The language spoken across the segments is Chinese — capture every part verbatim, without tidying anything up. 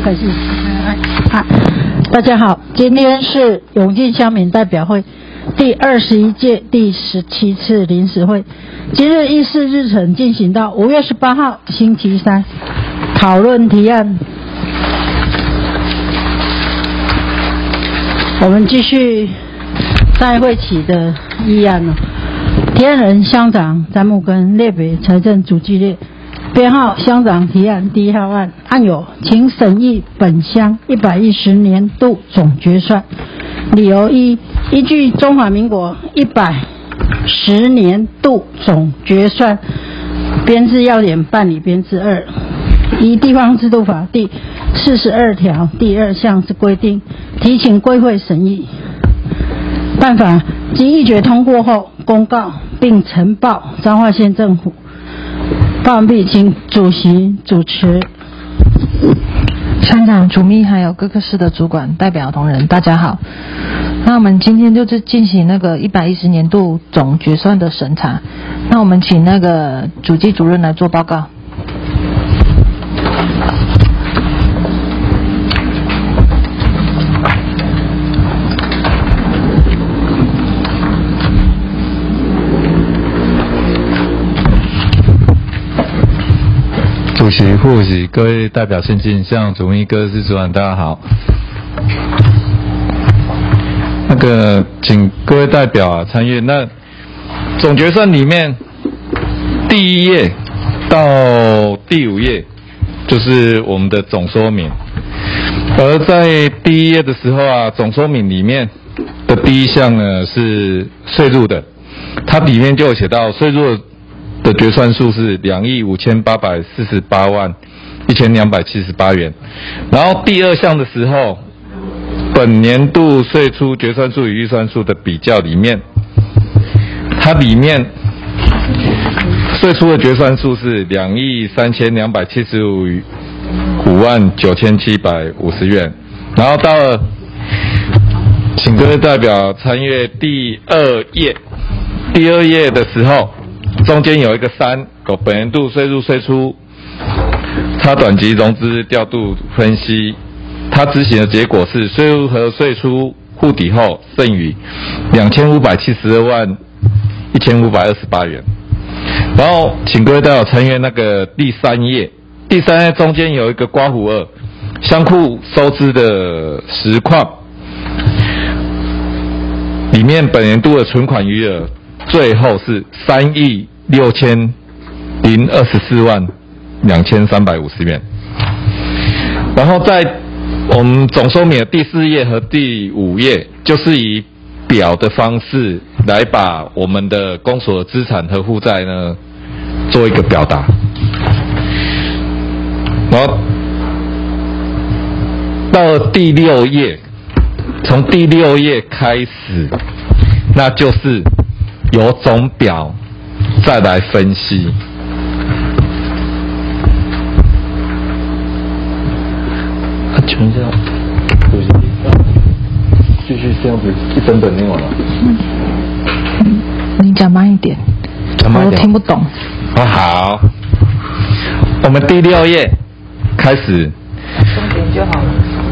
开始。啊，大家好，今天是永靖乡民代表会第二十一届第十七次临时会。今日议事日程进行到五月十八号星期三，讨论提案。我们继续上一会期的议案哦。提案人乡长詹木根，列北财政主计列。编号乡长提案第一号案，案有请审议本乡一百一十年度总决算。理由一，依据中华民国一百十年度总决算编制要点办理编制二，依地方制度法第四十二条第二项之规定，提请归会审议。办法经议决通过后公告，并呈报彰化县政府。报完毕，请主席主持。 乡长、主秘还有各个市的主管、代表同仁，大家好。那我们今天就是进行那个一百一十年度总决算的审查。那我们请那个主计主任来做报告。 主席、副主席、各位代表先进、向主秘、各市主管，大家好。那个，请各位代表啊参阅。那总决算里面第一页到第五页就是我们的总说明，而在第一页的时候啊，总说明里面的第一项呢是税入的，它里面就有写到税入的决算数是两亿五千八百四十八万一千两百七十八元。然后第二项的时候，本年度税出决算数与预算数的比较里面，它里面税出的决算数是两亿三千两百七十五五万九千七百五十元。然后到了，请各位代表参阅第二页，第二页的时候。中间有一个三，有本年度税入税出差短期融资调度分析，它执行的结果是税入和税出互抵后剩余两千五百七十二万一千五百二十八元。然后请各位代表参阅那个第三页，第三页中间有一个刮胡二，仓库收支的实况，里面本年度的存款余额最后是三亿六千零二十四万两千三百五十元。然后在我们总说明的第四页和第五页，就是以表的方式来把我们的公所的资产和负债呢做一个表达。然后到了第六页，从第六页开始，那就是由总表再来分析。啊，请问一下，主席，继续这样子一整本念完了。 嗯，你讲慢一点， 讲慢一点， 我听不懂。 啊，好，我们第六页开始。 重点就好了。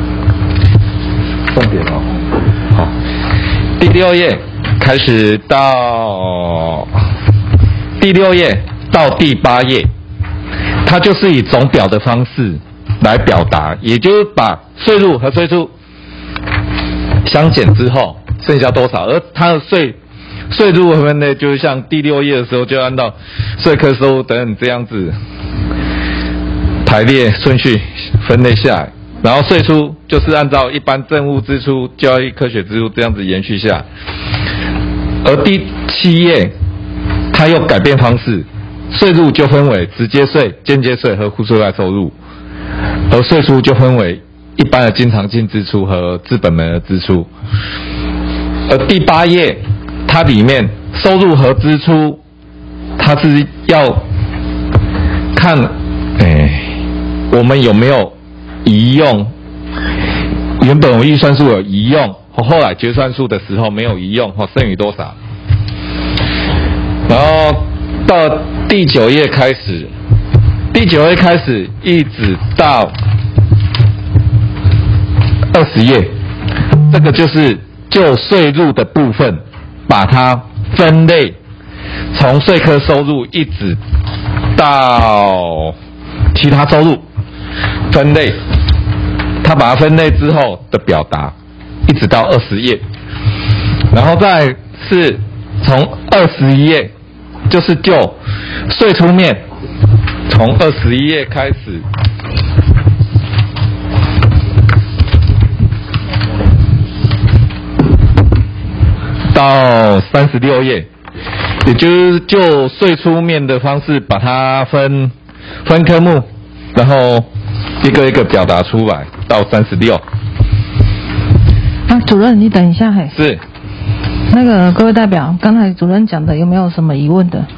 重点哦，好，第六页开始到第六页到第八页，它就是以总表的方式来表达，也就是把税入和税出相减之后剩下多少，而它的税税入分类就是像第六页的时候就按照税科收入等等这样子排列顺序分类下来。然后税出就是按照一般政务支出、教育科学支出这样子延续下来，而第七页它又改变方式，税入就分为直接税、间接税和户税外收入，而税出就分为一般的经常性支出和资本门额支出。而第八页它里面收入和支出，它是要看，哎，我们有没有移用，原本我预算数有移用，后来决算数的时候没有移用，剩余多少？然后到第九页开始，第九页开始一直到二十页，这个就是就税入的部分，把它分类，从税科收入一直到其他收入分类，他把它分类之后的表达，一直到二十页，然后再是从二十一页，就是就税出面，从二十一页开始。到三十六页，也就是就税出面的方式把它分分科目，然后一个一个表达出来，到三十六。 啊，主任，你等一下，嘿。 是。 那个各位代表，刚才主任讲的有没有什么疑问的？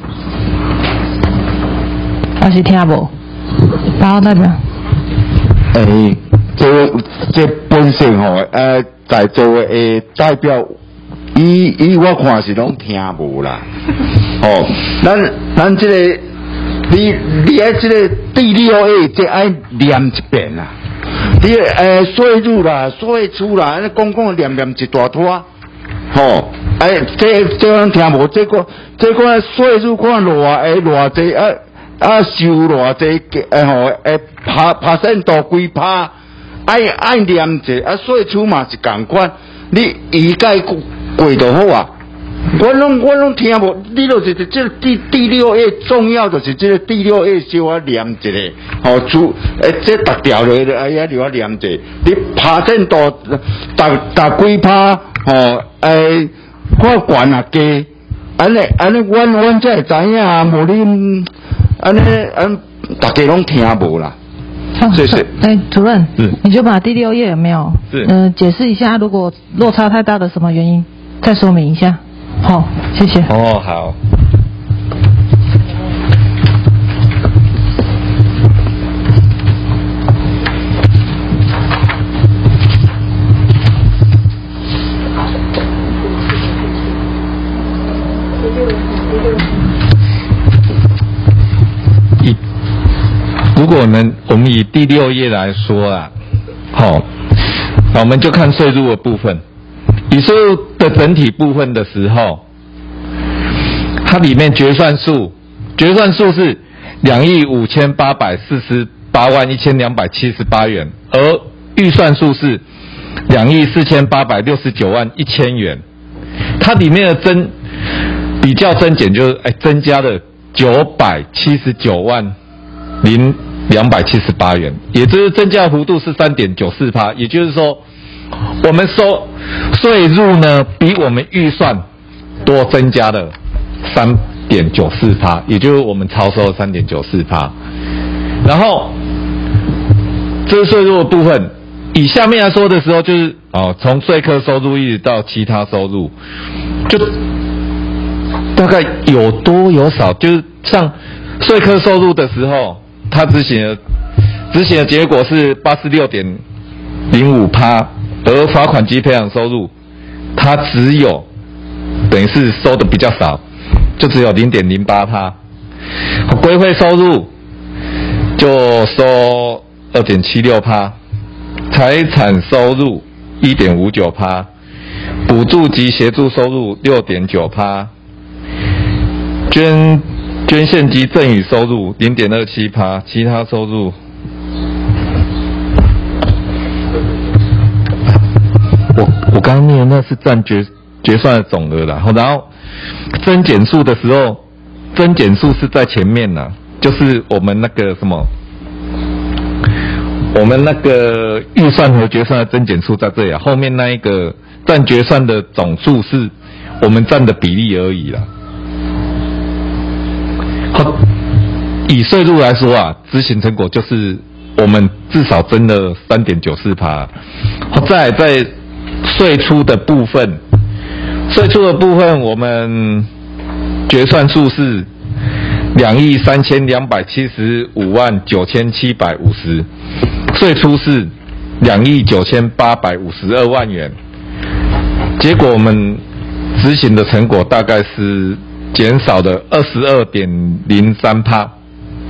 还是听不？八号代表。 诶、欸，这这本身吼，呃，在座的代表。伊伊我看是拢听无啦，哦，咱咱这个你你爱这个第六页这爱念一遍啦，你诶税入啦、税出啦，安尼讲讲念念一大坨，吼，哎，这这咱听无，这个这个税入看偌诶偌济啊啊收偌济诶吼诶拍拍线度几拍，爱爱念者啊税出嘛是共款，你一概过就好啊！我拢我拢听无，你就是这第第六页重要就是这个第六页小我念一下，吼、哦，主诶这逐条落哎呀，你我念一下，你拍线度逐逐几拍，吼诶，我悬啊加，安尼安尼，阮阮才会知影啊，无你安尼安大家拢听无啦。 谢谢。哎，主任， 是， 你就把第六页有没有？ 是， 嗯、呃，解释一下，如果落差太大的什么原因，再说明一下。好，谢谢。 哦，好。以如果我们我们以第六页来说啊，好，那我们就看税入的部分。以税入的整体部分的时候，它里面决算数，决算数是两亿五千八百四十八万一千两百七十八元，而预算数是两亿四千八百六十九万一千元。它里面的增比较增减就是哎增加了九百七十九万零两百七十八元，也就是增加幅度是三点九四趴，也就是说。我们收税入呢，比我们预算多增加了三点九四趴，也就是我们超收三点九四趴。然后这是税入的部分，以下面来说的时候，就是哦，从税科收入一直到其他收入，就大概有多有少，就是像税科收入的时候，它执行的执行的结果是八十六点零五趴。而罚款及赔偿收入，它只有等于是收的比较少，就只有零点零八趴。规会收入就收二点七六趴，财产收入一点五九趴，补助及协助收入六点九趴，捐捐献及赠与收入零点二七趴，其他收入。我我刚刚念的那是占决决算的总额啦，然后增减数的时候，增减数是在前面啦，就是我们那个什么，我们那个预算和决算的增减数在这里啊，后面那一个占决算的总数是我们占的比例而已啦。好，以税入来说啊，执行成果就是我们至少增了三点九四趴，好，再来在税出的部分，税出的部分我们决算数是两亿三千两百七十五万九千七百五十，税出是两亿九千八百五十二万元。结果我们执行的成果大概是减少了二十二点零三趴，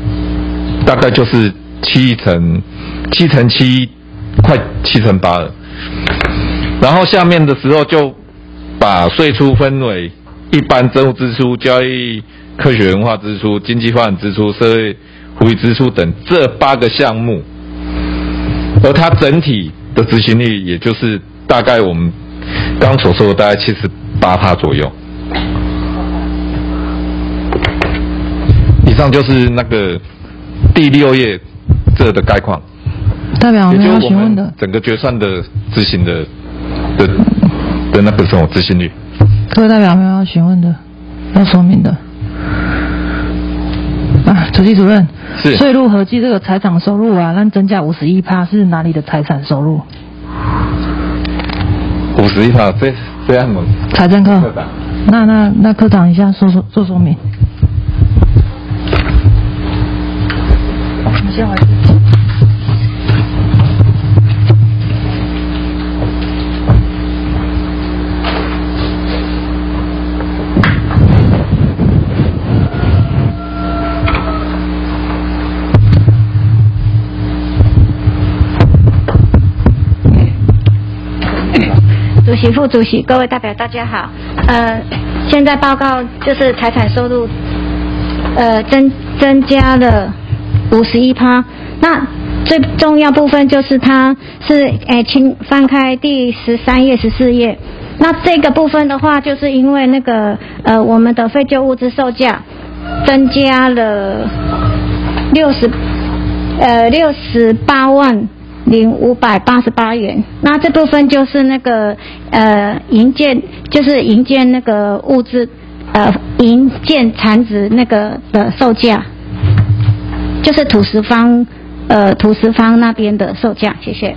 大概就是七成七成七，快七成八了。 然后下面的时候就把税出分为一般政务支出、教育、科学文化支出、经济发展支出、社会福利支出等这八个项目，而它整体的执行率也就是大概我们刚所说的大概七十八趴左右。以上就是那个第六页这的概况。 代表我们也就是我要询问的们整个决算的执行的的的那个什么执行率。 各位代表有没有要询问的、要说明的？啊，主席主任， 是税入合计这个财产收入啊，让增加五十一趴是哪里的财产收入？ 五十一趴，这这样吗？ 财政课科长。 那那那科长一下说说做说明。我们先来。 主席、副主席、各位代表，大家好。呃，现在报告就是财产收入，呃，增增加了五十一趴。那最重要部分就是它是，诶，请翻开第十三页、十四页。那这个部分的话，就是因为那个呃，我们的废旧物资售价增加了六十呃六十八万。零五百八十八元，那这部分就是那个呃营建，就是营建那个物资，呃营建残值那个的售价，就是土石方呃土石方那边的售价，谢谢。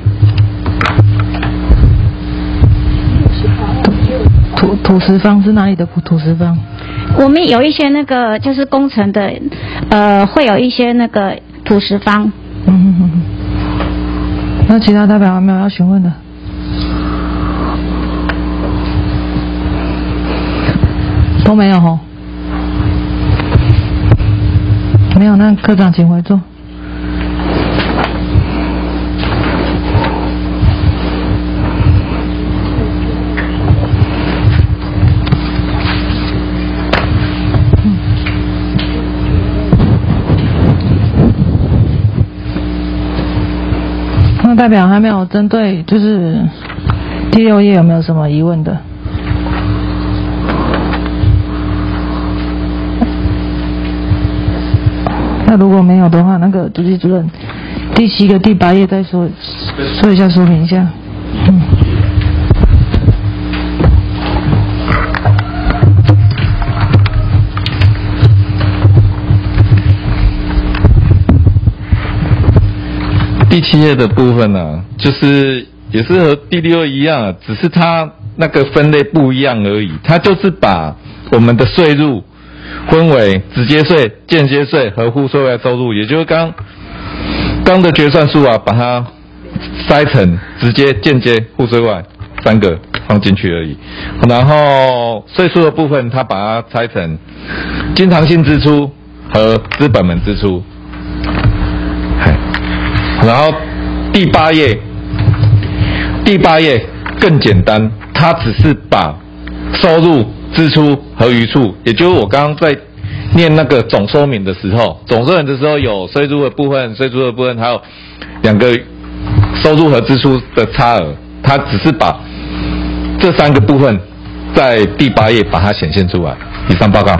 土土石方是哪里的土石方？ 我们有一些那个就是工程的，呃会有一些那个土石方。 嗯哼哼哼。那其他代表有没有要询问的？都没有吼。没有，那科长请回座。那代表还没有针对就是第六页有没有什么疑问的？那如果没有的话，那个主席主任第七个、第八页再说说一下，说明一下。嗯。 第七页的部分呢、啊，就是也是和第六一样、啊，只是它那个分类不一样而已。它就是把我们的税入分为直接税、间接税和户税外收入，也就是刚刚的决算书啊，把它筛成直接、间接、户税外三个放进去而已。然后税收的部分，它把它拆成经常性支出和资本门支出。然后第八页，第八页更简单，它只是把收入、支出和余处，也就是我刚刚在念那个总说明的时候，总说明的时候有税入的部分、税出的部分，还有两个收入和支出的差额，它只是把这三个部分在第八页把它显现出来。以上报告。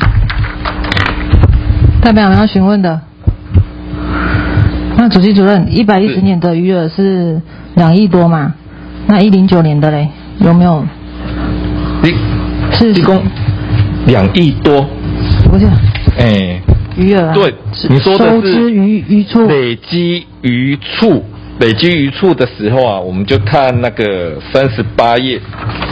代表有没有询问的？那主席主任，一百一十年的余额是两亿多嘛？那一零九年的嘞，有没有？ 一是一共两亿多。 不是。 哎。 余额、啊。 对，你说的是收支余余处。 累积余处，累积余处的时候啊，我们就看那个三十八页，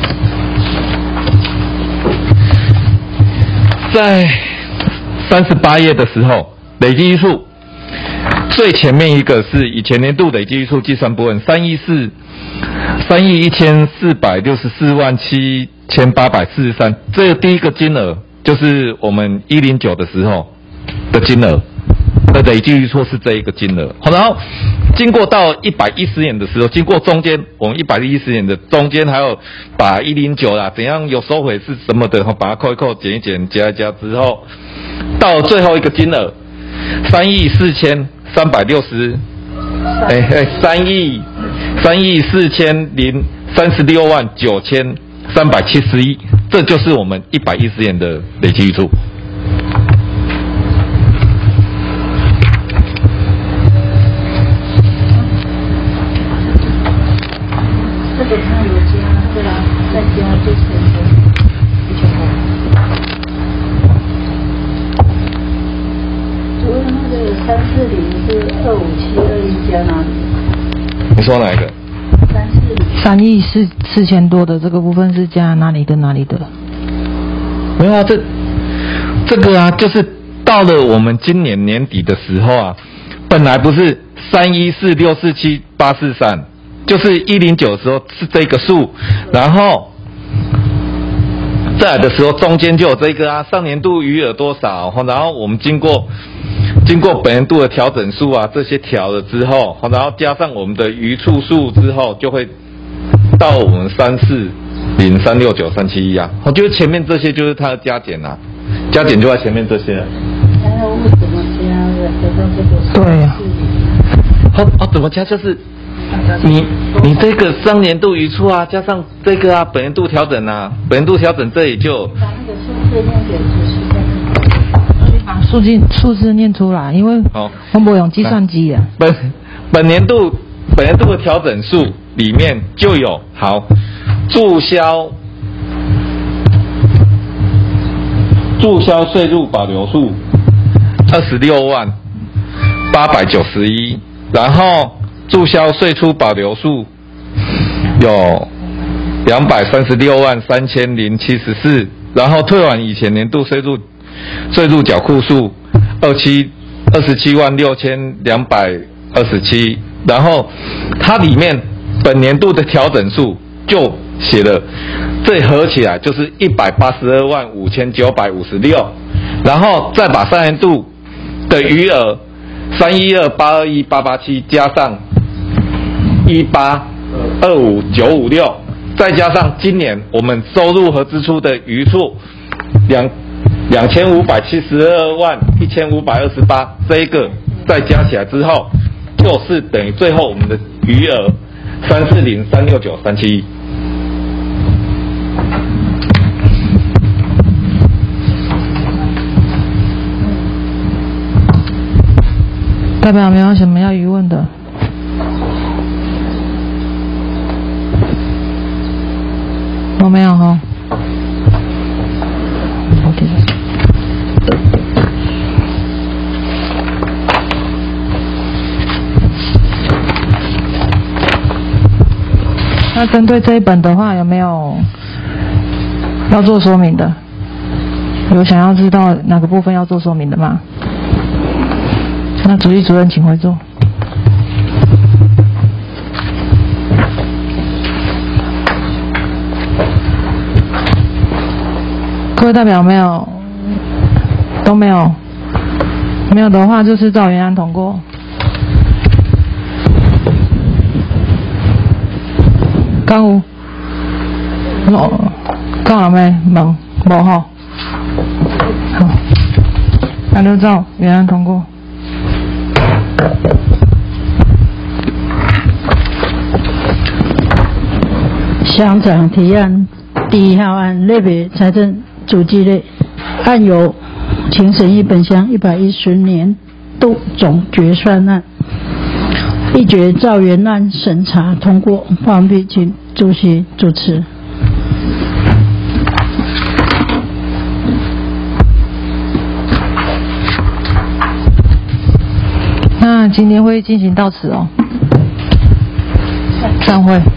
在三十八页的时候，累积余处。最前面一个是以前年度累积余处计算部分，三亿四三亿一千四百六十四万七千八百四十三，这个第一个金额就是我们一零九的时候的金额的累积余处是这一个金额。然后经过到一百一十年的时候，经过中间，我们一百一十年的中间还有把一零九啦，怎样有收回是什么的，把它扣一扣，减一减，加一加之后，到最后一个金额三亿四千三百六十，哎哎，三亿三亿四千零三十六万九千三百七十一，这就是我们一百一十年的累计预出。 这个它有加，对啦，再加就成的一千多。除了那个三四零是二五七二一加哪里？ 你说哪一个？ 三四零。 三亿四四千多的这个部分是加哪里跟哪里的？ 没有啊，这这个啊，就是到了我们今年年底的时候啊，本来不是三一四六四七八四三。就是一零九的时候是这个数，然后再来的时候中间就有这个啊，上年度余额多少，然后我们经过经过本年度的调整数啊，这些调了之后，然后加上我们的余处数之后，就会到我们三四零三六九三七一啊。我觉得前面这些就是它的加减啊，加减就在前面这些。 然后为什么加了得到这个？ 对呀、 啊。哦哦，怎么加就是？你你这个上年度余出啊，加上这个啊，本年度调整啊，本年度调整这里就把那个数字念给主席。 你把数据数字念出来，因为我们用计算机的。 本本年度本年度的调整数里面就有好注销注销税入保留数二十六万八百九十一，然后。注销税出保留数有两百三十六万三千零七十四，然后退完以前年度税入税入缴库数二七二十七万六千两百二十七，然后它里面本年度的调整数就写了，这合起来就是一百八十二万五千九百五十六，然后再把上年度的余额三一二八二一八八七加上一八二五九五六，再加上今年我们收入和支出的余数两两千五百七十二万一千五百二十八，这一个再加起来之后，就是等于最后我们的余额三四零三六九三七一。 代表没有什么要疑问的？我没有哈。OK。那针对这一本的话，有没有要做说明的？有想要知道哪个部分要做说明的吗？那主席主任请回座。各位代表没有？都没有？没有的话就是照原案通过。刚有？哦，刚有没？问？无吼。好，那就照原案通过。 乡长提案第一号案类别财政主计类案由请审议本乡一百一十年度总决算案，一决照原案审查通过，完毕，请主席主持。 那今天会议进行到此哦，散会。